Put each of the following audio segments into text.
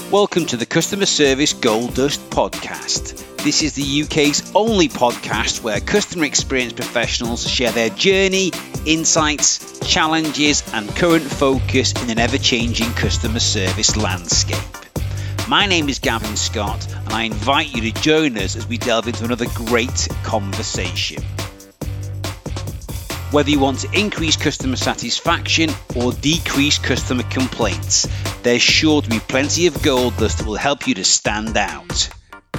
Welcome to the Customer Service Gold Dust Podcast. This is the UK's only podcast where customer experience professionals share their journey, insights, challenges, and current focus in an ever-changing customer service landscape. My name is Gavin Scott, and I invite you to join us as we delve into another great conversation. Whether you want to increase customer satisfaction or decrease customer complaints, there's sure to be plenty of gold dust that will help you to stand out.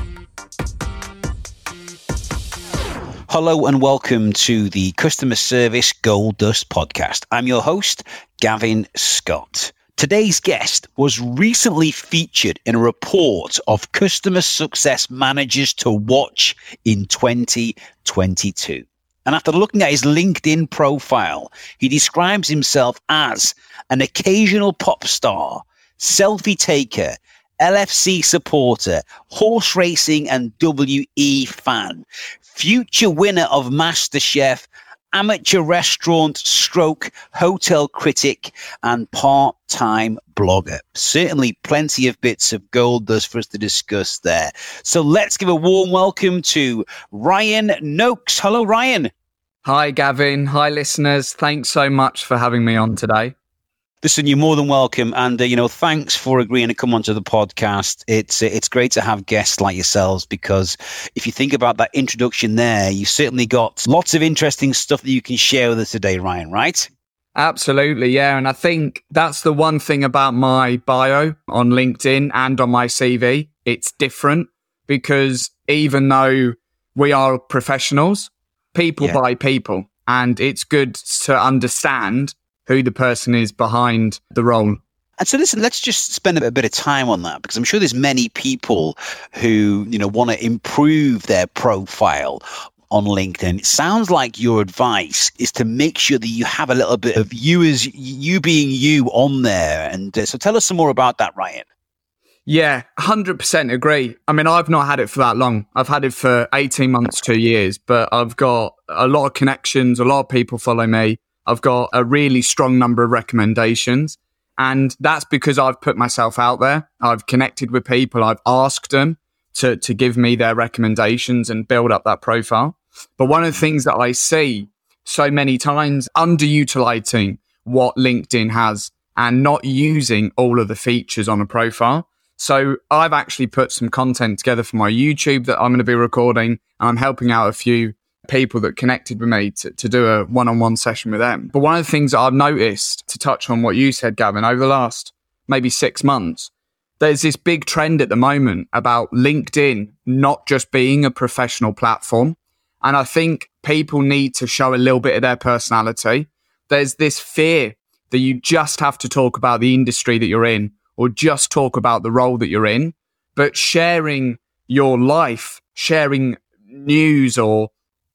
Hello and welcome to the Customer Service Gold Dust Podcast. I'm your host, Gavin Scott. Today's guest was recently featured in a report of customer success managers to watch in 2022. And after looking at his LinkedIn profile, he describes himself as an occasional pop star, selfie taker, LFC supporter, horse racing and WE fan, future winner of MasterChef, amateur restaurant stroke hotel critic, and part-time blogger. Certainly plenty of bits of gold dust for us to discuss there. So let's give a warm welcome to Ryan Noakes. Hello, Ryan. Hi, Gavin. Hi, listeners. Thanks so much for having me on today. Listen, you're more than welcome. And, thanks for agreeing to come onto the podcast. It's great to have guests like yourselves, because if you think about that introduction there, you've certainly got lots of interesting stuff that you can share with us today, Ryan, right? Absolutely, yeah. And I think that's the one thing about my bio on LinkedIn and on my CV. It's different because even though we are professionals, people buy people, and it's good to understand who the person is behind the role. And so listen, let's just spend a bit of time on that, because I'm sure there's many people who, want to improve their profile on LinkedIn. It sounds like your advice is to make sure that you have a little bit of you being you on there. And so tell us some more about that, Ryan. Yeah, 100% agree. I mean, I've not had it for that long. I've had it for 18 months, 2 years, but I've got a lot of connections. A lot of people follow me. I've got a really strong number of recommendations. And that's because I've put myself out there. I've connected with people. I've asked them to give me their recommendations and build up that profile. But one of the things that I see so many times, underutilizing what LinkedIn has and not using all of the features on a profile. So I've actually put some content together for my YouTube that I'm going to be recording, and I'm helping out a few people that connected with me to do a one-on-one session with them. But one of the things that I've noticed, to touch on what you said, Gavin, over the last maybe 6 months, there's this big trend at the moment about LinkedIn not just being a professional platform. And I think people need to show a little bit of their personality. There's this fear that you just have to talk about the industry that you're in, or just talk about the role that you're in, but sharing your life, sharing news or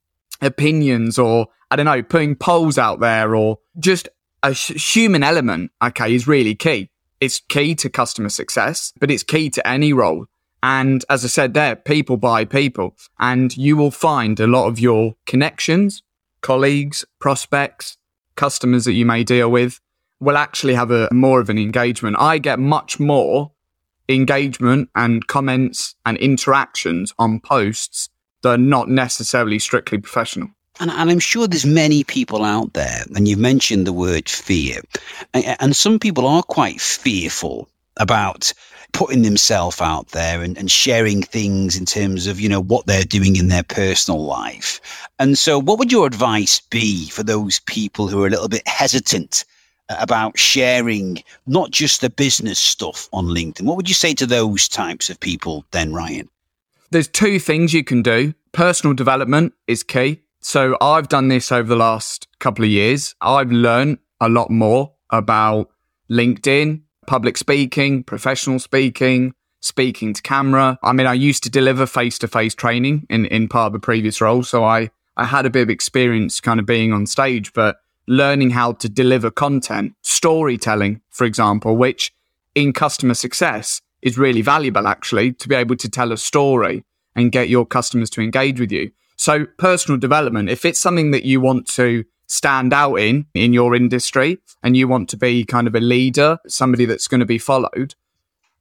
opinions, or, I don't know, putting polls out there, or just a human element, okay, is really key. It's key to customer success, but it's key to any role. And as I said there, people buy people, and you will find a lot of your connections, colleagues, prospects, customers that you may deal with will actually have a more of an engagement. I get much more engagement and comments and interactions on posts that are not necessarily strictly professional. And I'm sure there's many people out there, and you've mentioned the word fear, and some people are quite fearful about putting themselves out there and sharing things in terms of, what they're doing in their personal life. And so what would your advice be for those people who are a little bit hesitant about sharing not just the business stuff on LinkedIn? What would you say to those types of people then, Ryan? There's two things you can do. Personal development is key. So I've done this over the last couple of years. I've learned a lot more about LinkedIn, public speaking, professional speaking, speaking to camera. I mean, I used to deliver face-to-face training in part of the previous role. So I had a bit of experience kind of being on stage, but learning how to deliver content, storytelling, for example, which in customer success is really valuable, actually, to be able to tell a story and get your customers to engage with you. So personal development, if it's something that you want to stand out in your industry and you want to be kind of a leader, somebody that's going to be followed,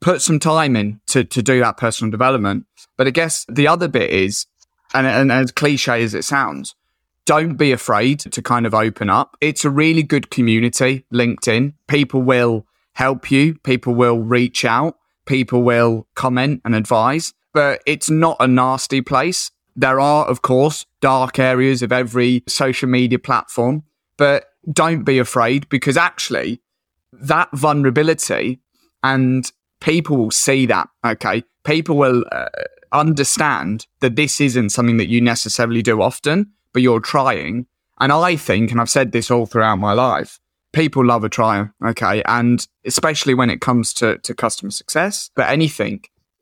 put some time in to do that personal development. But I guess the other bit is, and as cliche as it sounds, don't be afraid to kind of open up. It's a really good community, LinkedIn. People will help you. People will reach out. People will comment and advise. But it's not a nasty place. There are, of course, dark areas of every social media platform. But don't be afraid, because actually that vulnerability, and people will see that, okay? People will understand that this isn't something that you necessarily do often, but you're trying. And I think, and I've said this all throughout my life, people love a trier, okay? And especially when it comes to customer success, but anything,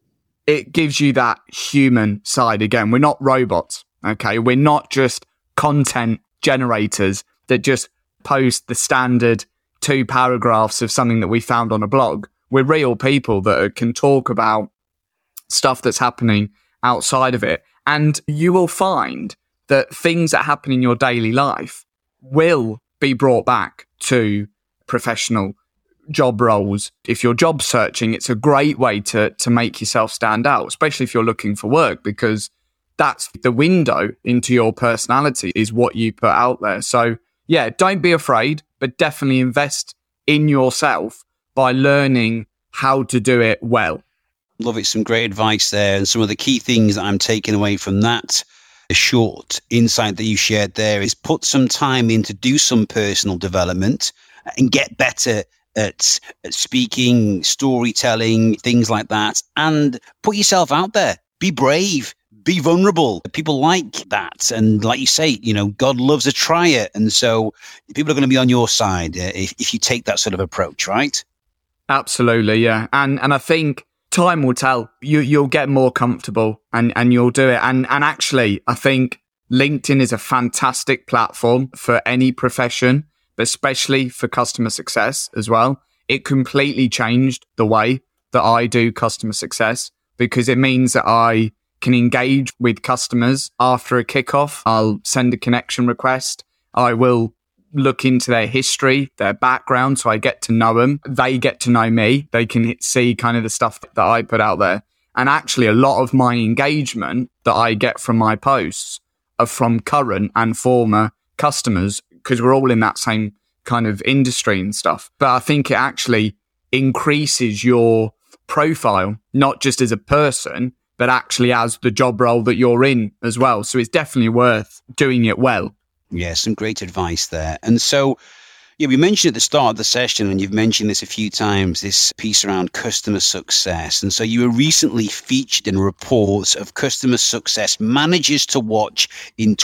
it gives you that human side again. We're not robots, okay? We're not just content generators that just post the standard 2 paragraphs of something that we found on a blog. We're real people that can talk about stuff that's happening outside of it. And you will find that things that happen in your daily life will be brought back to professional job roles. If you're job searching, it's a great way to make yourself stand out, especially if you're looking for work, because that's the window into your personality, is what you put out there. So yeah, don't be afraid, but definitely invest in yourself by learning how to do it well. Love it. Some great advice there. And some of the key things that I'm taking away from that short insight that you shared there is put some time in to do some personal development and get better at speaking, storytelling, things like that, and put yourself out there. Be brave, be vulnerable. People like that. And like you say, God loves a trier. And so people are going to be on your side if you take that sort of approach, right? Absolutely, yeah. And I think time will tell. You'll get more comfortable and you'll do it. And actually, I think LinkedIn is a fantastic platform for any profession, but especially for customer success as well. It completely changed the way that I do customer success, because it means that I can engage with customers after a kickoff. I'll send a connection request. I will look into their history, their background, so I get to know them. They get to know me. They can see kind of the stuff that I put out there. And actually, a lot of my engagement that I get from my posts are from current and former customers, because we're all in that same kind of industry and stuff. But I think it actually increases your profile, not just as a person, but actually as the job role that you're in as well. So it's definitely worth doing it well. Yeah, some great advice there. And so, we mentioned at the start of the session, and you've mentioned this a few times, this piece around customer success. And so you were recently featured in reports of customer success managers to watch in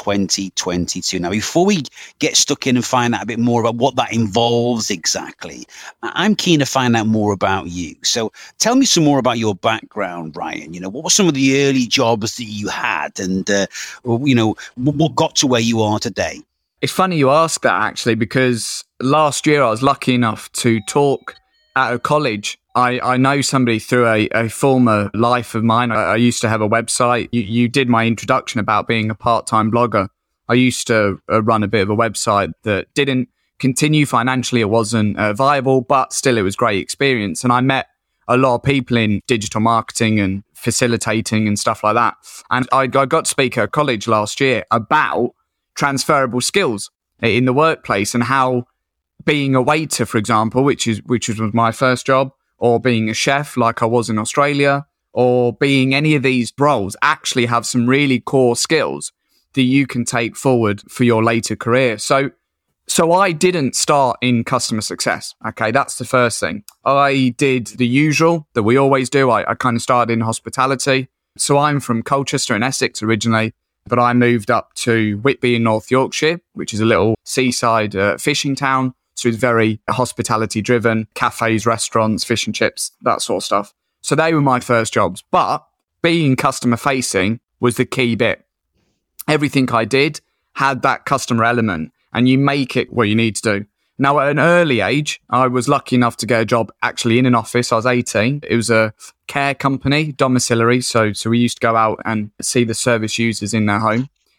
2022. Now, before we get stuck in and find out a bit more about what that involves exactly, I'm keen to find out more about you. So tell me some more about your background, Ryan. What were some of the early jobs that you had, and, what got to where you are today? It's funny you ask that, actually, because last year I was lucky enough to talk at a college. I know somebody through a former life of mine. I used to have a website. You did my introduction about being a part-time blogger. I used to run a bit of a website that didn't continue financially. It wasn't viable, but still it was great experience. And I met a lot of people in digital marketing and facilitating and stuff like that. And I got to speak at a college last year about transferable skills in the workplace, and how being a waiter, for example, which was my first job, or being a chef like I was in Australia, or being any of these roles, actually have some really core skills that you can take forward for your later career. So I didn't start in customer success. Okay, that's the first thing. I did the usual that we always do. I kind of started in hospitality. So I'm from Colchester in Essex originally, but I moved up to Whitby in North Yorkshire, which is a little seaside fishing town. So it's very hospitality driven, cafes, restaurants, fish and chips, that sort of stuff. So they were my first jobs. But being customer facing was the key bit. Everything I did had that customer element, and you make it what you need to do. Now, at an early age, I was lucky enough to get a job actually in an office. I was 18. It was a care company, domiciliary. So we used to go out and see the service users in their home.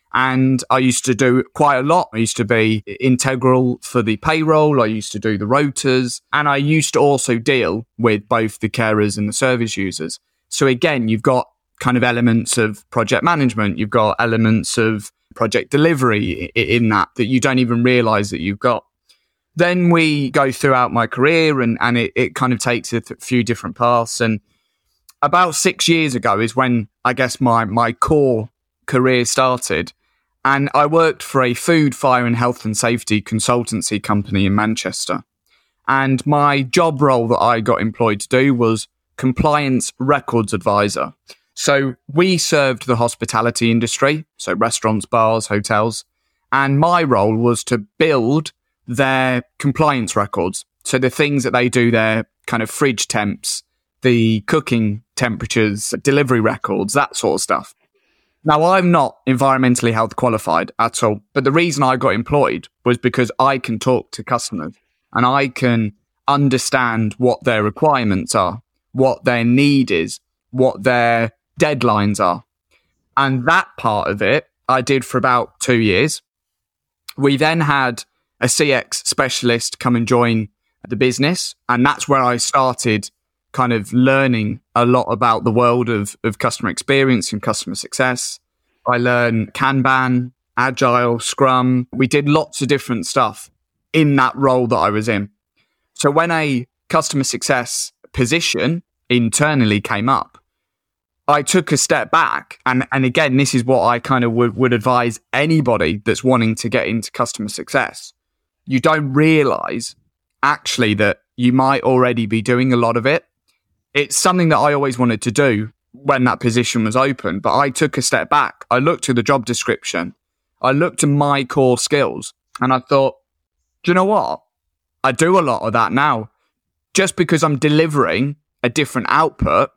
And I used to do quite a lot. I used to be integral for the payroll. I used to do the rotas. And I used to also deal with both the carers and the service users. So again, you've got kind of elements of project management. You've got elements of project delivery in that you don't even realize that you've got. Then we go throughout my career and it kind of takes a few different paths. And about 6 years ago is when I guess my core career started. And I worked for a food, fire and health and safety consultancy company in Manchester. And my job role that I got employed to do was compliance records advisor. So we served the hospitality industry, so restaurants, bars, hotels. And my role was to build their compliance records. So the things that they do, their kind of fridge temps, the cooking temperatures, delivery records, that sort of stuff. Now, I'm not environmentally health qualified at all, but the reason I got employed was because I can talk to customers and I can understand what their requirements are, what their need is, what their deadlines are. And that part of it, I did for about 2 years. We then had a CX specialist come and join the business. And that's where I started kind of learning a lot about the world of customer experience and customer success. I learned Kanban, Agile, Scrum. We did lots of different stuff in that role that I was in. So when a customer success position internally came up, I took a step back. And again, this is what I kind of would advise anybody that's wanting to get into customer success. You don't realize actually that you might already be doing a lot of it. It's something that I always wanted to do when that position was open, but I took a step back. I looked at the job description. I looked at my core skills and I thought, do you know what? I do a lot of that now. Just because I'm delivering a different output,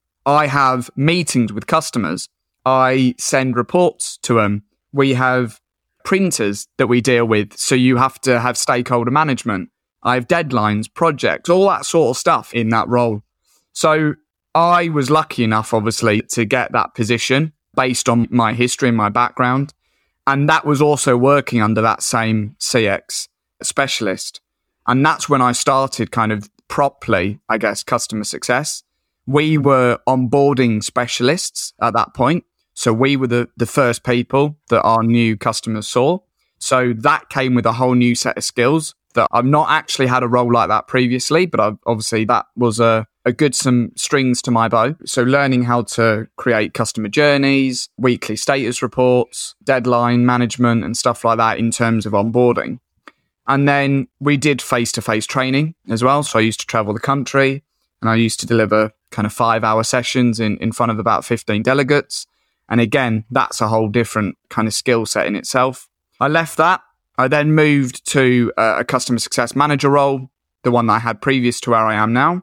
I have meetings with customers. I send reports to them. We have printers that we deal with. So you have to have stakeholder management. I have deadlines, projects, all that sort of stuff in that role. So I was lucky enough, obviously, to get that position based on my history and my background. And that was also working under that same CX specialist. And that's when I started kind of properly, I guess, customer success. We were onboarding specialists at that point. So we were the first people that our new customers saw. So that came with a whole new set of skills that I've not actually had a role like that previously, but obviously that was a good some strings to my bow. So learning how to create customer journeys, weekly status reports, deadline management and stuff like that in terms of onboarding. And then we did face-to-face training as well. So I used to travel the country and I used to deliver kind of 5-hour sessions in front of about 15 delegates. And again, that's a whole different kind of skill set in itself. I left that. I then moved to a customer success manager role, the one that I had previous to where I am now.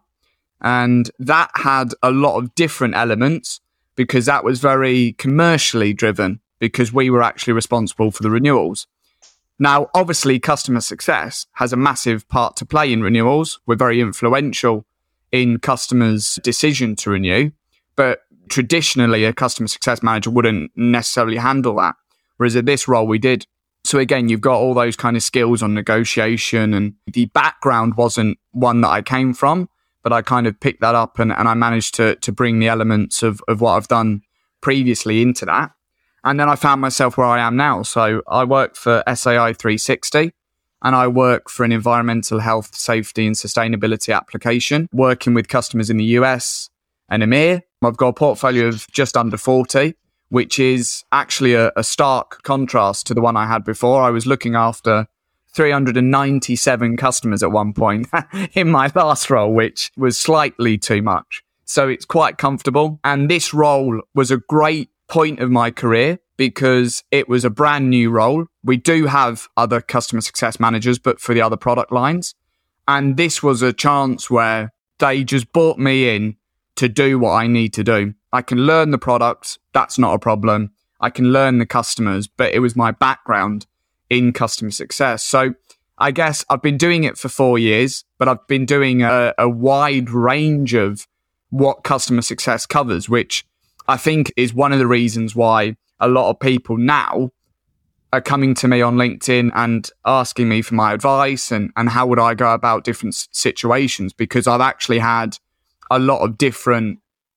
And that had a lot of different elements because that was very commercially driven because we were actually responsible for the renewals. Now, obviously, customer success has a massive part to play in renewals. We're very influential in customers' decision to renew, but traditionally, a customer success manager wouldn't necessarily handle that. Whereas in this role, we did. So again, you've got all those kind of skills on negotiation, and the background wasn't one that I came from, but I kind of picked that up and I managed to bring the elements of what I've done previously into that. And then I found myself where I am now. So I work for SAI 360 and I work for an environmental health, safety and sustainability application, working with customers in the US and EMEA. I've got a portfolio of just under 40, which is actually a stark contrast to the one I had before. I was looking after 397 customers at one point in my last role, which was slightly too much. So it's quite comfortable. And this role was a great point of my career because it was a brand new role. We do have other customer success managers, but for the other product lines. And this was a chance where they just brought me in to do what I need to do. I can learn the products. That's not a problem. I can learn the customers, but it was my background in customer success. So I guess I've been doing it for 4 years, but I've been doing a wide range of what customer success covers, which I think is one of the reasons why a lot of people now are coming to me on LinkedIn and asking me for my advice and how would I go about different situations, because I've actually had a lot of different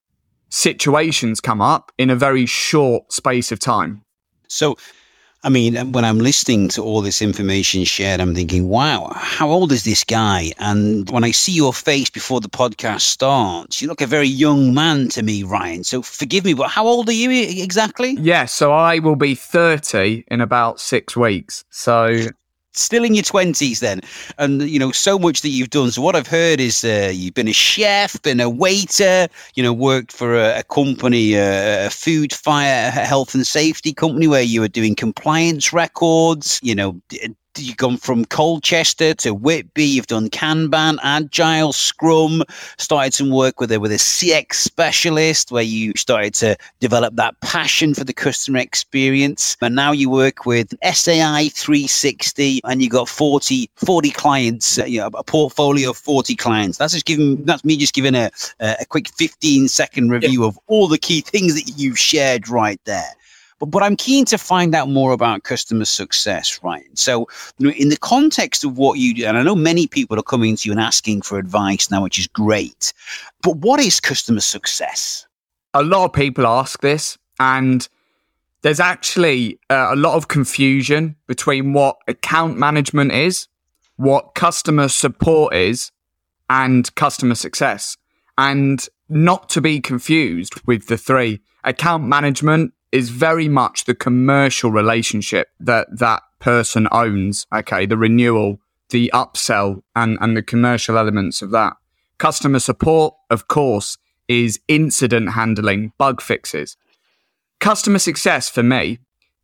situations come up in a very short space of time. So, I mean, when I'm listening to all this information shared, I'm thinking, wow, how old is this guy? And when I see your face before the podcast starts, you look a very young man to me, Ryan. So forgive me, but how old are you exactly? Yeah, so I will be 30 in about 6 weeks. So still in your 20s then, and so much that you've done. So what I've heard is you've been a chef, been a waiter, worked for a company, a food, fire, health and safety company where you were doing compliance records. You've gone from Colchester to Whitby. You've done Kanban, Agile, Scrum. Started some work with a CX specialist where you started to develop that passion for the customer experience. And now you work with SAI 360, and you got 40 clients. A portfolio of 40 clients. That's me just giving a quick 15-second review of all the key things that you've shared right there. But I'm keen to find out more about customer success, Ryan. So, in the context of what you do, and I know many people are coming to you and asking for advice now, which is great. But what is customer success? A lot of people ask this, and there's actually a lot of confusion between what account management is, what customer support is, and customer success. And not to be confused with the three. Account management is very much the commercial relationship that person owns. Okay, the renewal, the upsell, and the commercial elements of that. Customer support, of course, is incident handling, bug fixes. Customer success for me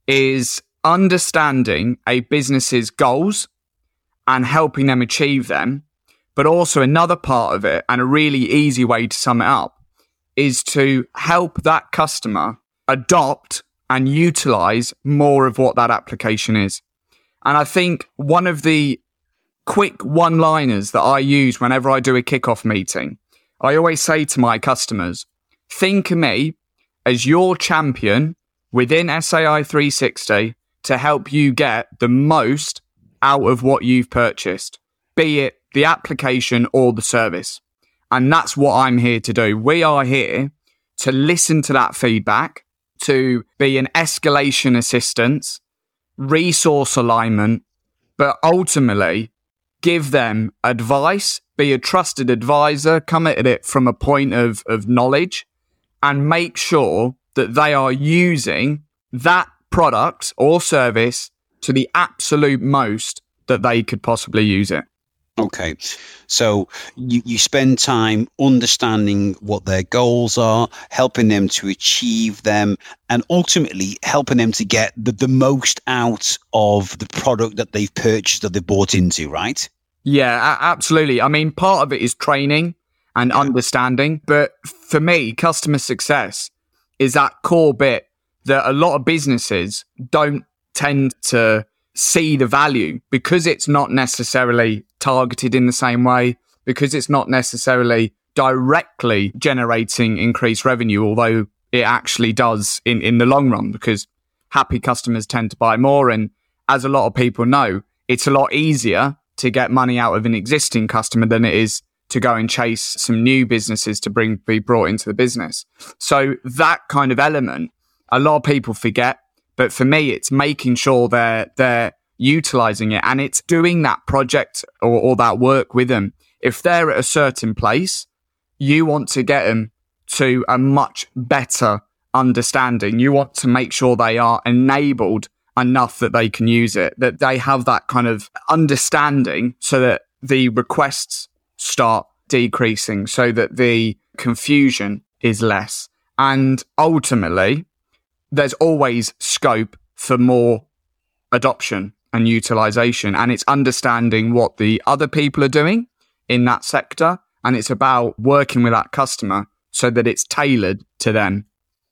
is understanding a business's goals and helping them achieve them. But also another part of it, and a really easy way to sum it up, is to help that customer adopt and utilize more of what that application is. And I think one of the quick one-liners that I use whenever I do a kickoff meeting, I always say to my customers, think of me as your champion within SAI 360 to help you get the most out of what you've purchased, be it the application or the service. And that's what I'm here to do. We are here to listen to that feedback, to be an escalation assistance, resource alignment, but ultimately give them advice, be a trusted advisor, come at it from a point of knowledge, and make sure that they are using that product or service to the absolute most that they could possibly use it. Okay, so you spend time understanding what their goals are, helping them to achieve them, and ultimately helping them to get the most out of the product that they've purchased, that they've bought into, right? Yeah, absolutely. I mean, part of it is training and understanding, but for me, customer success is that core bit that a lot of businesses don't tend to see the value, because it's not necessarily targeted in the same way, because it's not necessarily directly generating increased revenue, although it actually does in the long run, because happy customers tend to buy more. And as a lot of people know, it's a lot easier to get money out of an existing customer than it is to go and chase some new businesses to be brought into the business. So that kind of element, a lot of people forget. But for me, it's making sure they're utilizing it, and it's doing that project or that work with them. If they're at a certain place, you want to get them to a much better understanding. You want to make sure they are enabled enough that they can use it, that they have that kind of understanding so that the requests start decreasing, so that the confusion is less. And ultimately, there's always scope for more adoption and utilization. And it's understanding what the other people are doing in that sector. And it's about working with that customer so that it's tailored to them.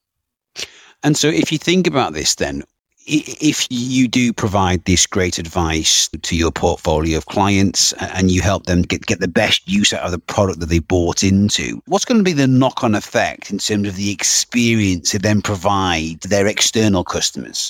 And so if you think about this then, if you do provide this great advice to your portfolio of clients and you help them get the best use out of the product that they bought into, what's going to be the knock-on effect in terms of the experience they then provide to their external customers?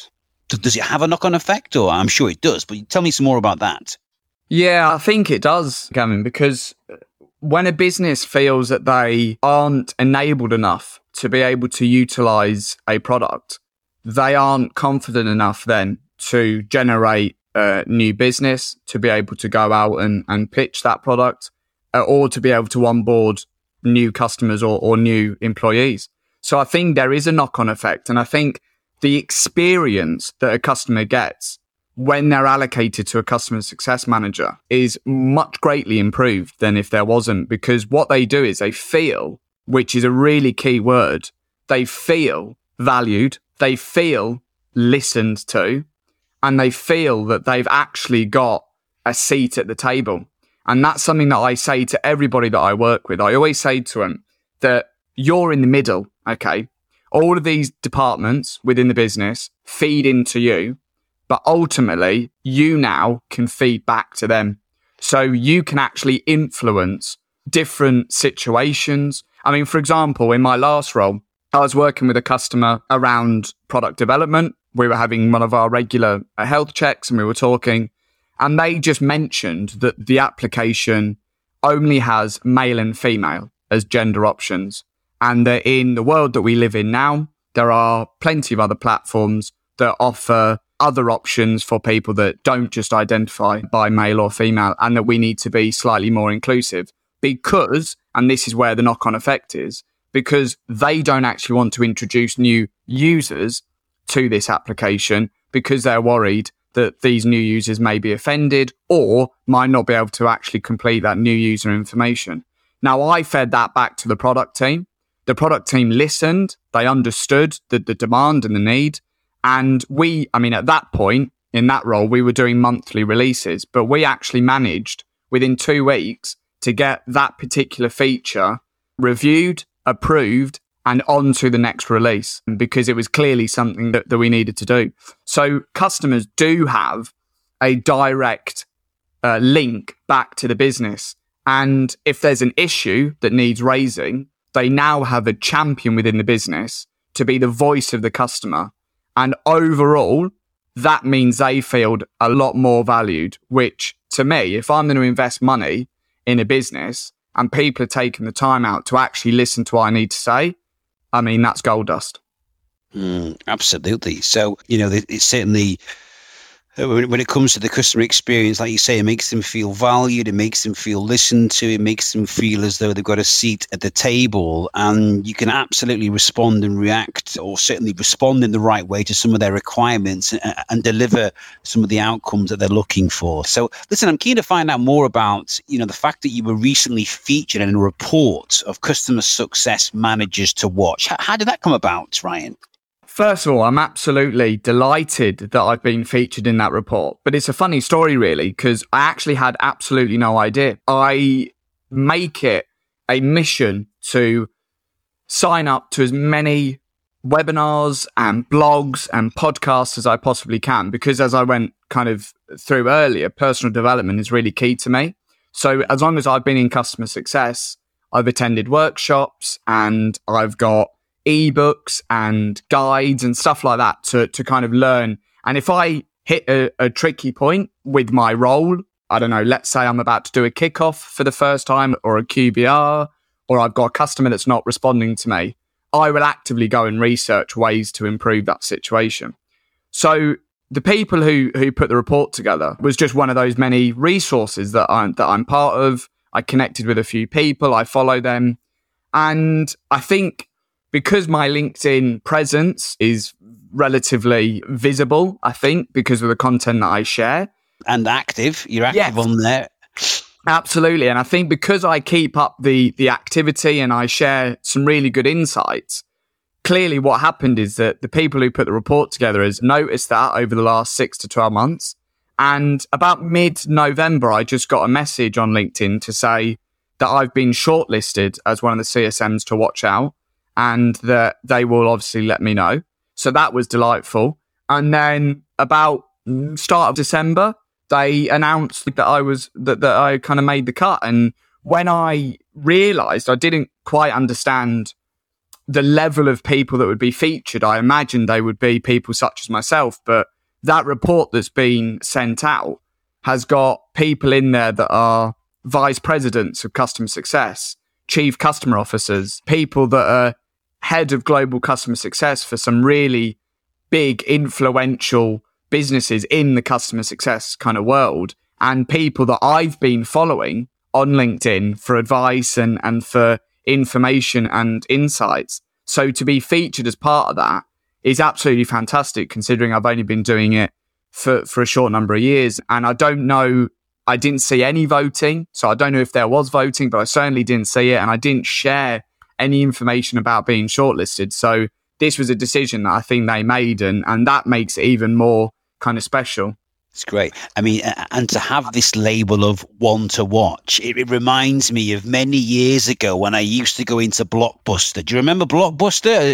Does it have a knock-on effect? Or I'm sure it does, but tell me some more about that. Yeah, I think it does, Gavin, because when a business feels that they aren't enabled enough to be able to utilize a product, they aren't confident enough then to generate new business, to be able to go out and pitch that product, or to be able to onboard new customers or new employees. So I think there is a knock-on effect. And I think the experience that a customer gets when they're allocated to a customer success manager is much greatly improved than if there wasn't, because what they do is they feel, which is a really key word, they feel valued, they feel listened to, and they feel that they've actually got a seat at the table. And that's something that I say to everybody that I work with. I always say to them that you're in the middle, okay? All of these departments within the business feed into you, but ultimately you now can feed back to them. So you can actually influence different situations. I mean, for example, in my last role, I was working with a customer around product development. We were having one of our regular health checks and we were talking, and they just mentioned that the application only has male and female as gender options. And that in the world that we live in now, there are plenty of other platforms that offer other options for people that don't just identify by male or female, and that we need to be slightly more inclusive because, and this is where the knock-on effect is, because they don't actually want to introduce new users to this application because they're worried that these new users may be offended or might not be able to actually complete that new user information. Now, I fed that back to the product team. The product team listened, they understood the demand and the need. And at that point, in that role, we were doing monthly releases, but we actually managed within 2 weeks to get that particular feature reviewed, approved, and on to the next release, because it was clearly something that we needed to do. So customers do have a direct link back to the business. And if there's an issue that needs raising, they now have a champion within the business to be the voice of the customer. And overall, that means they feel a lot more valued, which to me, if I'm going to invest money in a business and people are taking the time out to actually listen to what I need to say, I mean, that's gold dust. Absolutely. So, it's certainly, when it comes to the customer experience, like you say, it makes them feel valued, it makes them feel listened to, it makes them feel as though they've got a seat at the table, and you can absolutely respond and react, or certainly respond in the right way to some of their requirements and deliver some of the outcomes that they're looking for. So listen, I'm keen to find out more about, the fact that you were recently featured in a report of customer success managers to watch. How did that come about, Ryan? First of all, I'm absolutely delighted that I've been featured in that report. But it's a funny story, really, because I actually had absolutely no idea. I make it a mission to sign up to as many webinars and blogs and podcasts as I possibly can, because as I went kind of through earlier, personal development is really key to me. So as long as I've been in customer success, I've attended workshops and I've got ebooks and guides and stuff like that to kind of learn. And if I hit a tricky point with my role, I don't know, let's say I'm about to do a kickoff for the first time or a QBR, or I've got a customer that's not responding to me, I will actively go and research ways to improve that situation. So the people who put the report together was just one of those many resources that I'm part of. I connected with a few people, I follow them. And I think because my LinkedIn presence is relatively visible, I think, because of the content that I share. And active. You're active on there. Absolutely. And I think because I keep up the activity and I share some really good insights, clearly what happened is that the people who put the report together has noticed that over the last 6 to 12 months. And about mid-November, I just got a message on LinkedIn to say that I've been shortlisted as one of the CSMs to watch out, and that they will obviously let me know. So that was delightful. And then about start of December, they announced that I kind of made the cut. And when I realized, I didn't quite understand the level of people that would be featured. I imagined they would be people such as myself, but that report that's been sent out has got people in there that are vice presidents of customer success, chief customer officers, people that are head of global customer success for some really big, influential businesses in the customer success kind of world, and people that I've been following on LinkedIn for advice and for information and insights. So to be featured as part of that is absolutely fantastic, considering I've only been doing it for a short number of years. And I don't know, I didn't see any voting, so I don't know if there was voting, but I certainly didn't see it, and I didn't share any information about being shortlisted. So this was a decision that I think they made, and that makes it even more kind of special. It's great. I mean, and to have this label of one to watch, it reminds me of many years ago when I used to go into Blockbuster. Do you remember Blockbuster?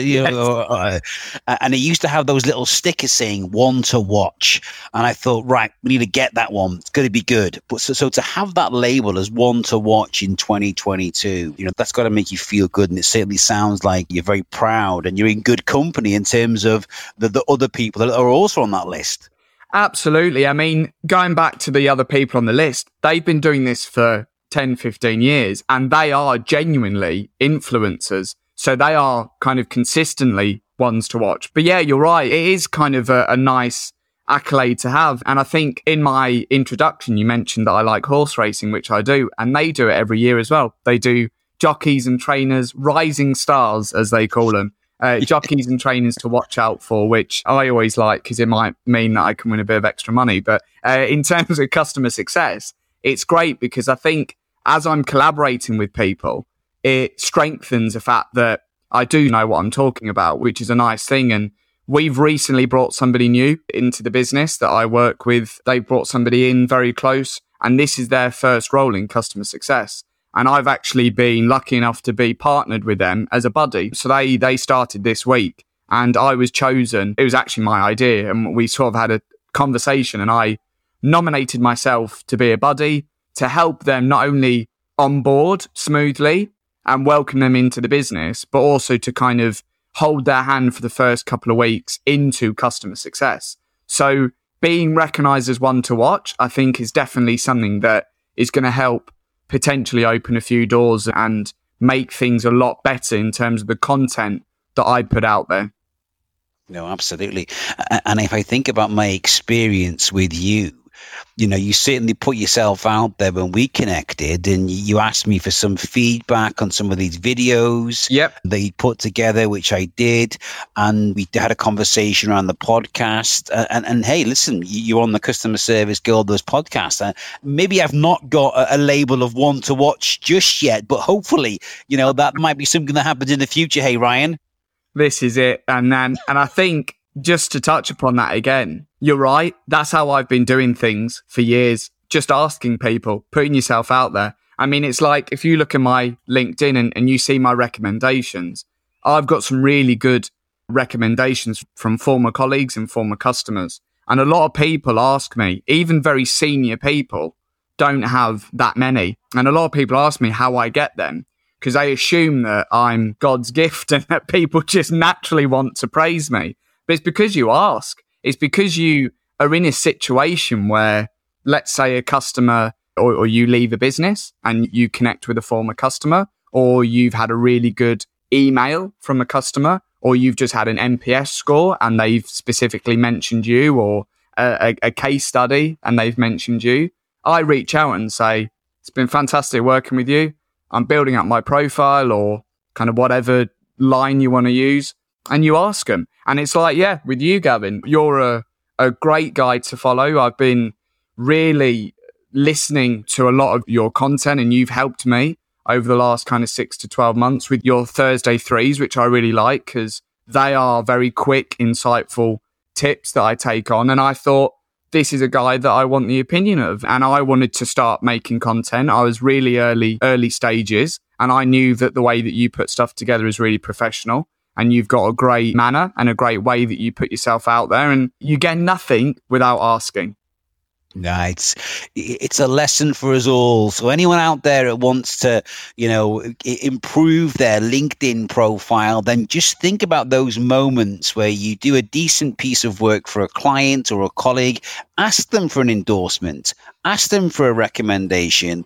And it used to have those little stickers saying one to watch. And I thought, right, we need to get that one. It's going to be good. But so to have that label as one to watch in 2022, that's got to make you feel good. And it certainly sounds like you're very proud and you're in good company in terms of the other people that are also on that list. Absolutely. I mean, going back to the other people on the list, they've been doing this for 10, 15 years, and they are genuinely influencers. So they are kind of consistently ones to watch. But yeah, you're right. It is kind of a nice accolade to have. And I think in my introduction, you mentioned that I like horse racing, which I do, and they do it every year as well. They do jockeys and trainers, rising stars, as they call them. Jockeys and trainers to watch out for, which I always like because it might mean that I can win a bit of extra money. But in terms of customer success, it's great because I think as I'm collaborating with people, it strengthens the fact that I do know what I'm talking about, which is a nice thing. And we've recently brought somebody new into the business that I work with. They brought somebody in very close, and this is their first role in customer success. And I've actually been lucky enough to be partnered with them as a buddy. So they started this week, and I was chosen. It was actually my idea, and we sort of had a conversation, and I nominated myself to be a buddy to help them not only onboard smoothly and welcome them into the business, but also to kind of hold their hand for the first couple of weeks into customer success. So being recognized as one to watch, I think, is definitely something that is going to help potentially open a few doors and make things a lot better in terms of the content that I put out there. No, absolutely. And if I think about my experience with you, you certainly put yourself out there when we connected, and you asked me for some feedback on some of these videos that you put together, which I did. And we had a conversation around the podcast. And hey, listen, you're on the Customer Service Gold Dust podcast. Maybe I've not got a label of one to watch just yet, but hopefully, that might be something that happens in the future. Hey, Ryan. This is it. And I think, just to touch upon that again, you're right. That's how I've been doing things for years. Just asking people, putting yourself out there. I mean, it's like if you look at my LinkedIn and you see my recommendations, I've got some really good recommendations from former colleagues and former customers. And a lot of people ask me, even very senior people don't have that many. And a lot of people ask me how I get them, because they assume that I'm God's gift and that people just naturally want to praise me. But it's because you ask. It's because you are in a situation where, let's say, a customer or you leave a business and you connect with a former customer, or you've had a really good email from a customer, or you've just had an NPS score and they've specifically mentioned you, or a case study and they've mentioned you. I reach out and say, it's been fantastic working with you. I'm building up my profile, or kind of whatever line you want to use. And you ask them. And it's like, yeah, with you, Gavin, you're a great guy to follow. I've been really listening to a lot of your content, and you've helped me over the last kind of 6 to 12 months with your Thursday threes, which I really like because they are very quick, insightful tips that I take on. And I thought, this is a guy that I want the opinion of. And I wanted to start making content. I was really early stages, and I knew that the way that you put stuff together is really professional. And you've got a great manner and a great way that you put yourself out there, and you get nothing without asking. Yeah, it's a lesson for us all. So anyone out there that wants to, improve their LinkedIn profile, then just think about those moments where you do a decent piece of work for a client or a colleague. Ask them for an endorsement. Ask them for a recommendation.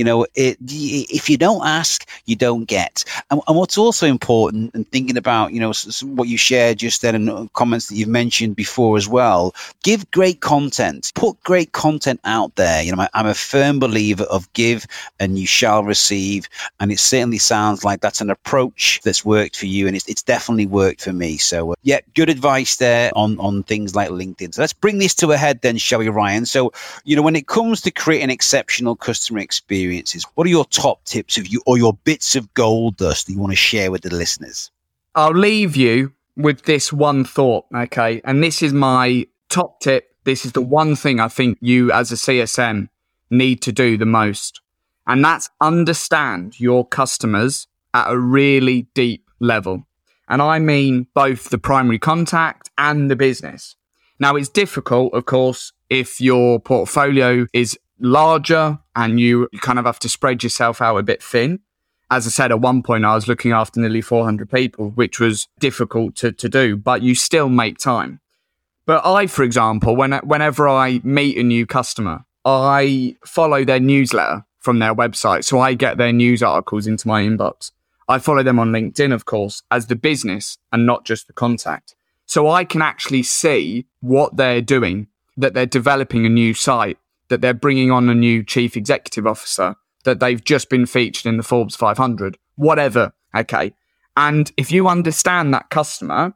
If you don't ask, you don't get. And what's also important, and thinking about, what you shared just then and comments that you've mentioned before as well, give great content. Put great content out there. I'm a firm believer of give and you shall receive. And it certainly sounds like that's an approach that's worked for you. And it's definitely worked for me. So, good advice there on things like LinkedIn. So let's bring this to a head then, shall we, Ryan? So, when it comes to creating exceptional customer experiences, what are your top tips or your bits of gold dust that you want to share with the listeners? I'll leave you with this one thought, okay? And this is my top tip. This is the one thing I think you as a CSM need to do the most. And that's understand your customers at a really deep level. And I mean both the primary contact and the business. Now, it's difficult, of course, if your portfolio is larger and you kind of have to spread yourself out a bit thin. As I said, at one point, I was looking after nearly 400 people, which was difficult to do, but you still make time. But I, for example, whenever I meet a new customer, I follow their newsletter from their website. So I get their news articles into my inbox. I follow them on LinkedIn, of course, as the business and not just the contact. So I can actually see what they're doing, that they're developing a new site, that they're bringing on a new chief executive officer, that they've just been featured in the Forbes 500, whatever. Okay. And if you understand that customer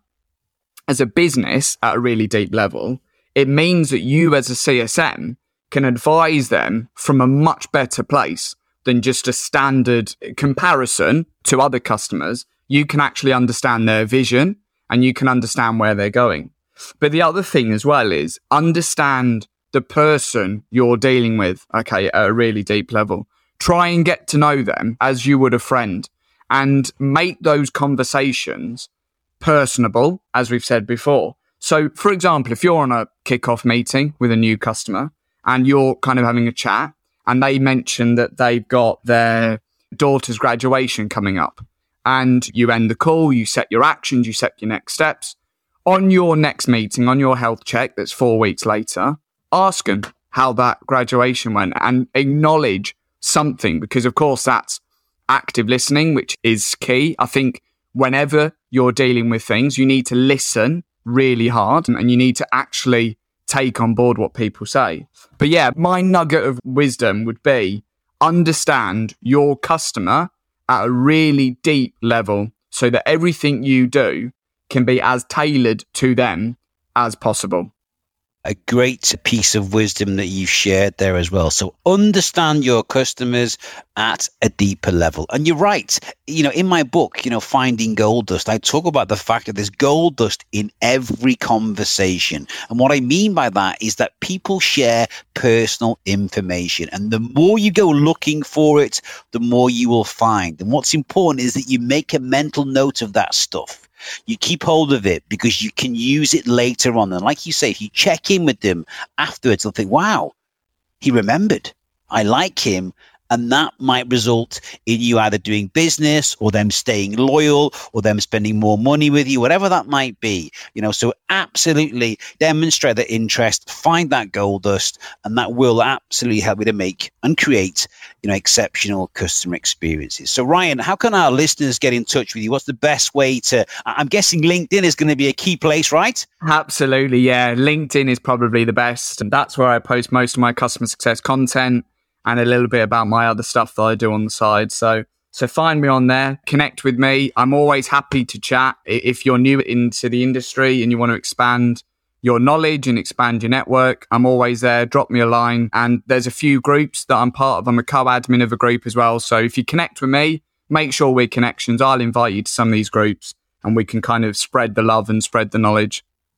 as a business at a really deep level, it means that you as a CSM can advise them from a much better place than just a standard comparison to other customers. You can actually understand their vision and you can understand where they're going. But the other thing as well is understand the person you're dealing with, okay, at a really deep level. Try and get to know them as you would a friend and make those conversations personable, as we've said before. So, for example, if you're on a kickoff meeting with a new customer and you're kind of having a chat and they mention that they've got their daughter's graduation coming up and you end the call, you set your actions, you set your next steps. On your next meeting, on your health check that's 4 weeks later, ask them how that graduation went and acknowledge something, because of course that's active listening, which is key. I think whenever you're dealing with things, you need to listen really hard and you need to actually take on board what people say. But yeah, my nugget of wisdom would be understand your customer at a really deep level so that everything you do can be as tailored to them as possible. A great piece of wisdom that you shared there as well. So understand your customers at a deeper level. And you're right. In my book, Finding Gold Dust, I talk about the fact that there's gold dust in every conversation. And what I mean by that is that people share personal information. And the more you go looking for it, the more you will find. And what's important is that you make a mental note of that stuff. You keep hold of it because you can use it later on. And like you say, if you check in with them afterwards, they'll think, wow, he remembered. I like him. And that might result in you either doing business or them staying loyal or them spending more money with you, whatever that might be. So absolutely demonstrate that interest, find that gold dust, and that will absolutely help you to make and create, exceptional customer experiences. So Ryan, how can our listeners get in touch with you? What's the best way I'm guessing LinkedIn is going to be a key place, right? Absolutely. Yeah. LinkedIn is probably the best. And that's where I post most of my customer success content and a little bit about my other stuff that I do on the side. So find me on there, connect with me. I'm always happy to chat. If you're new into the industry and you want to expand your knowledge and expand your network, I'm always there. Drop me a line. And there's a few groups that I'm part of. I'm a co-admin of a group as well. So if you connect with me, make sure we're connections. I'll invite you to some of these groups and we can kind of spread the love and spread the knowledge.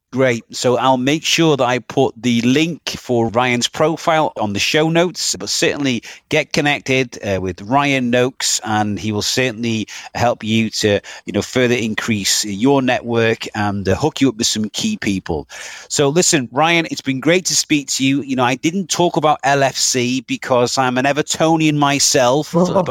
Great. So I'll make sure that I put the link for Ryan's profile on the show notes, but certainly get connected with Ryan Noakes, and he will certainly help you to, further increase your network and hook you up with some key people. So listen, Ryan, it's been great to speak to you. I didn't talk about LFC because I'm an Evertonian myself, but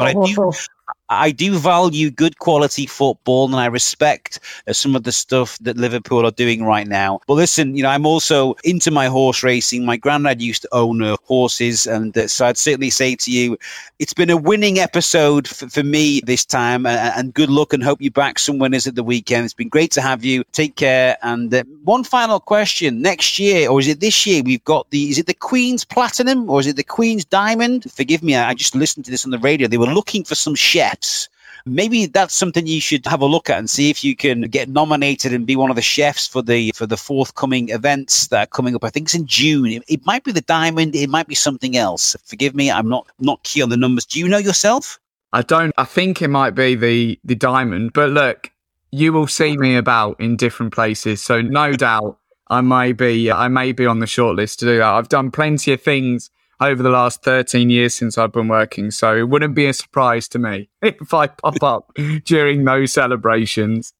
I do value good quality football, and I respect some of the stuff that Liverpool are doing right now. But listen, I'm also into my horse racing. My granddad used to own horses, and so I'd certainly say to you, it's been a winning episode for me this time, and good luck, and hope you back some winners at the weekend. It's been great to have you. Take care. And one final question. Next year, or is it this year, we've got is it the Queen's Platinum, or is it the Queen's Diamond? Forgive me, I just listened to this on the radio. They were looking for some chefs. Maybe that's something you should have a look at and see if you can get nominated and be one of the chefs for the forthcoming events that are coming up. I think it's in June. It might be the Diamond. It might be something else. Forgive me, I'm not key on the numbers. Do you know yourself? I don't. I think it might be the Diamond. But look, you will see me about in different places. So no doubt I may be on the shortlist to do that. I've done plenty of things over the last 13 years since I've been working. So it wouldn't be a surprise to me if I pop up during those celebrations.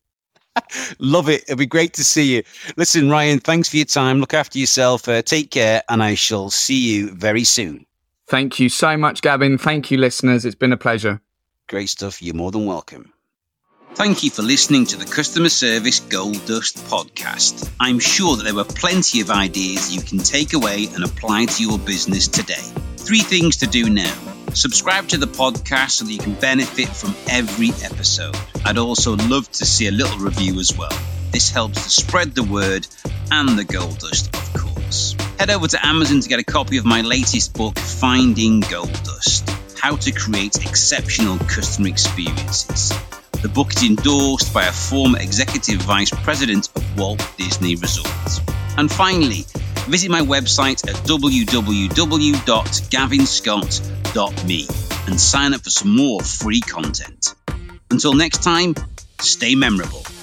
Love it. It'll be great to see you. Listen, Ryan, thanks for your time. Look after yourself. Take care, and I shall see you very soon. Thank you so much, Gavin. Thank you, listeners. It's been a pleasure. Great stuff. You're more than welcome. Thank you for listening to the Customer Service Gold Dust podcast. I'm sure that there were plenty of ideas you can take away and apply to your business today. 3 things to do now. Subscribe to the podcast so that you can benefit from every episode. I'd also love to see a little review as well. This helps to spread the word and the gold dust, of course. Head over to Amazon to get a copy of my latest book, Finding Gold Dust: How to Create Exceptional Customer Experiences. The book is endorsed by a former executive vice president of Walt Disney Resorts. And finally, visit my website at www.gavinscott.me and sign up for some more free content. Until next time, stay memorable.